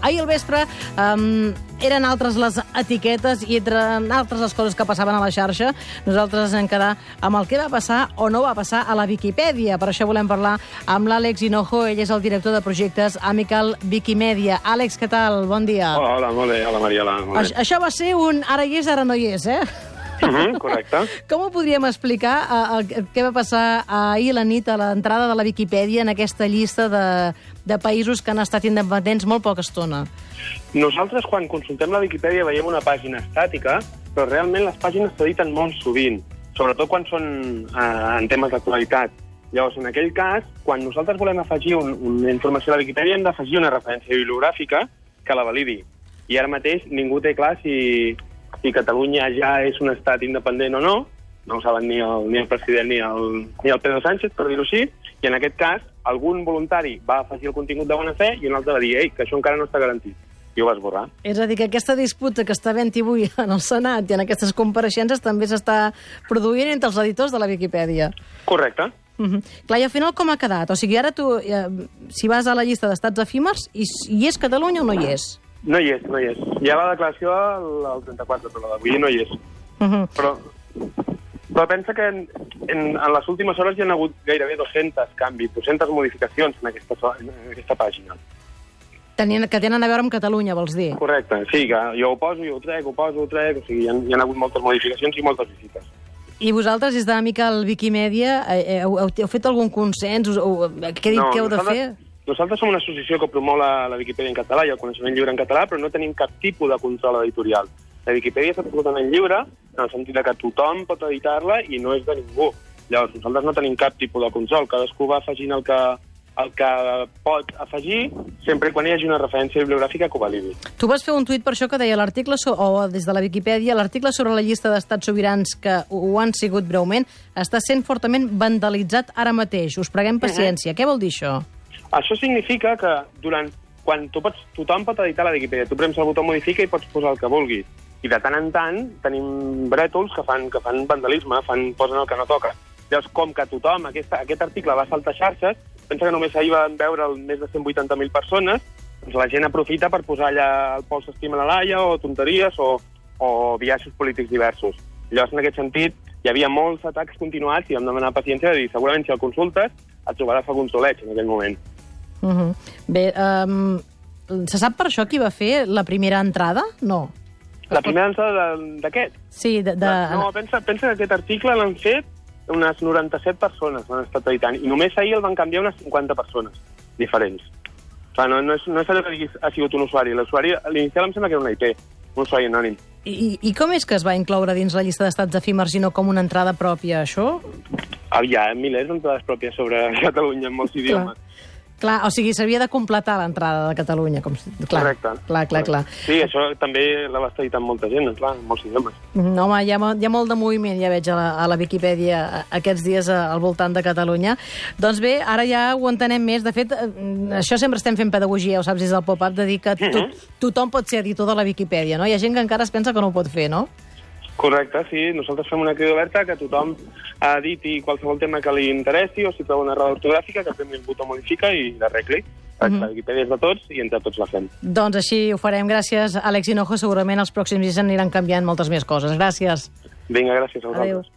Ahir al vespre eren altres les etiquetes i entre altres les coses que passaven a la xarxa, nosaltres ens hem quedat amb el que va passar o no va passar a la Viquipèdia. Per això volem parlar amb l'Àlex Hinojo, ell és el director de projectes Amical Viquimèdia. Àlex, què tal? Bon dia. Hola, molt bé. Hola, Mariola. Això va ser un ara hi és, ara no hi és, eh? Correcte. Com ho podríem explicar, què va passar ahir a la nit a l'entrada de la Viquipèdia en aquesta llista de països que han estat independents molt poca estona? Nosaltres, quan consultem la Viquipèdia, veiem una pàgina estàtica, però realment les pàgines s'editen molt sovint, sobretot quan són en temes d'actualitat. Llavors, en aquell cas, quan nosaltres volem afegir una informació a la Viquipèdia, hem d'afegir una referència bibliogràfica que la validi. I ara mateix ningú té clar si Catalunya ja és un estat independent o no, no ho saben ni el president ni el Pedro Sánchez, per dir-ho així, i en aquest cas algun voluntari va afegir el contingut de bona fe i un altre va dir que això encara no està garantit, i ho va esborrar. És a dir, que aquesta disputa que està havent avui en el Senat i en aquestes compareixences també s'està produint entre els editors de la Viquipèdia. Correcte. Clar, i al final com ha quedat? O sigui, ara tu, si vas a la llista d'estats efímers, hi és Catalunya o no hi és? No hi és, no hi és. Hi ha la declaració al 34, però d'avui no hi és. Però pensa que en les últimes hores hi ha hagut gairebé 200 canvis, 200 modificacions en aquesta pàgina. Que tenen a veure amb Catalunya, vols dir? Correcte, sí, que jo ho poso, jo ho trec, o sigui, hi ha hagut moltes modificacions i moltes visites. I vosaltres, des d'Amical Viquimèdia, heu fet algun consens? Què dit que heu de fer? Nosaltres som una associació que promou la Viquipèdia en català i el coneixement lliure en català, però no tenim cap tipus de control editorial. La Viquipèdia és absolutament lliure, en el sentit que tothom pot editar-la i no és de ningú. Llavors, nosaltres no tenim cap tipus de control. Cadascú va afegint el que pot afegir, sempre quan hi hagi una referència bibliogràfica que ho validi. Tu vas fer un tuit per això que deia l'article, o des de la Viquipèdia, l'article sobre la llista d'estats sobirans que ho han sigut breument està sent fortament vandalitzat ara mateix. Us preguem paciència. Què vol dir això? Això significa que quan tothom pot editar la Viquipèdia, tu prems el botó modifica i pots posar el que vulguis. I de tant en tant tenim brètols que fan vandalisme, posen el que no toca. Llavors, com que tothom, aquest article va saltar xarxes, pensa que només ahir van veure més de 180.000 persones, doncs la gent aprofita per posar allà el Pol s'estima la Laia, o tonteries, o biaixos polítics diversos. Llavors, en aquest sentit, hi havia molts atacs continuats i vam demanar paciència de dir, segurament si el consultes et trobaràs algun toleig en aquell moment. Bé, se sap per això qui va fer la primera entrada? No. La primera entrada d'aquest? Sí, No, pensa que aquest article l'han fet unes 97 persones, l'han estat editant, i només ahir el van canviar unes 50 persones diferents. O sigui, no és allò que diguis ha sigut un usuari. L'usuari, a l'inicial em sembla que era una IP, un usuari anònim. I com és que es va incloure dins la llista d'estats efímers i no com una entrada pròpia, això? Hi ha milers d'entrades pròpies sobre Catalunya en molts idiomes. Clar, o sigui, s'havia de completar l'entrada de Catalunya. Correcte. Clar. Sí, això també l'ha estat editant molta gent, clar, en molts idiomes. No, home, hi ha molt de moviment, ja veig a la Viquipèdia aquests dies al voltant de Catalunya. Doncs bé, ara ja ho entenem més. De fet, això sempre estem fent pedagogia, ho saps, des del pop-up, de dir que tothom pot ser editor de la Viquipèdia, no? Hi ha gent que encara es pensa que no ho pot fer, no? Correcte, sí. Nosaltres fem una crida oberta que tothom editi qualsevol tema que li interessi o si troba una errada ortogràfica, que premi el botó modifica i l'arregli. La Viquipèdia és de tots i entre tots la fem. Doncs així ho farem. Gràcies, Àlex Hinojo. Segurament els pròxims dies aniran canviant moltes més coses. Gràcies. Vinga, gràcies a vosaltres. Adéu.